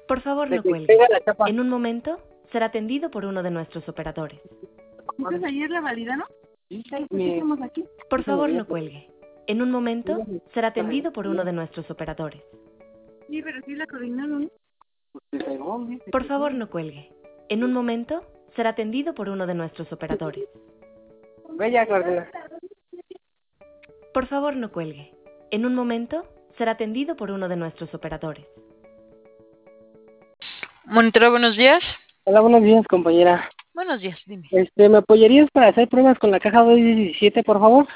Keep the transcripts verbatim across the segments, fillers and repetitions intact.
Por favor, De no que cuelgue. pega la chapa. En un momento será atendido por uno de nuestros operadores. Entonces ayer la validaron. Sí, ¿Qué mi- hacemos aquí? Por favor, no cuelgue. En un momento será atendido por uno de nuestros operadores. Sí, pero sí la coordinaron. Por favor, no cuelgue. En un momento será atendido por uno de nuestros operadores. Bella coordina. Por favor, no cuelgue. En un momento será atendido por uno de nuestros operadores. Monitoreo, buenos días. Hola, buenos días, compañera. Buenos días, dime. Este, ¿me apoyarías para hacer pruebas con la caja dos diecisiete, por favor?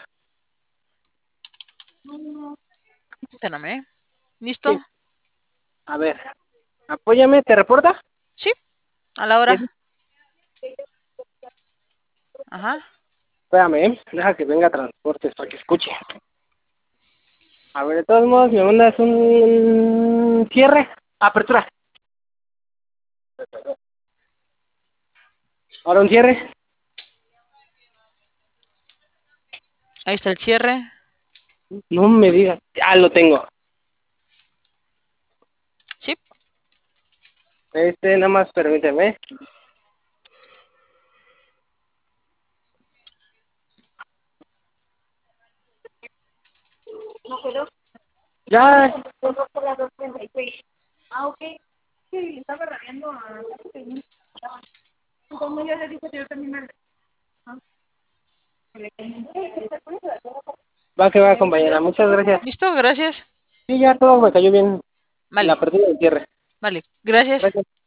Espérame, ¿eh? ¿Listo? Sí. A ver, apóyame, ¿te reporta? Sí, a la hora. Ajá. Espérame, ¿eh? Deja que venga transportes para que escuche. A ver, de todos modos, me mandas un cierre, apertura. Ahora un cierre. Ahí está el cierre. No me digas. Ah, lo tengo. Sí. Este, nada más permíteme. No quedó. Ya. Por la doscientos treinta y seis. Ah, ok. Sí, estaba rabiando a... Como yo le dije, yo también me... Ah. Va que va, compañera. Muchas gracias. ¿Listo? Gracias. Sí, ya todo me cayó bien. La Vale, apertura del cierre. vale. Gracias. Gracias.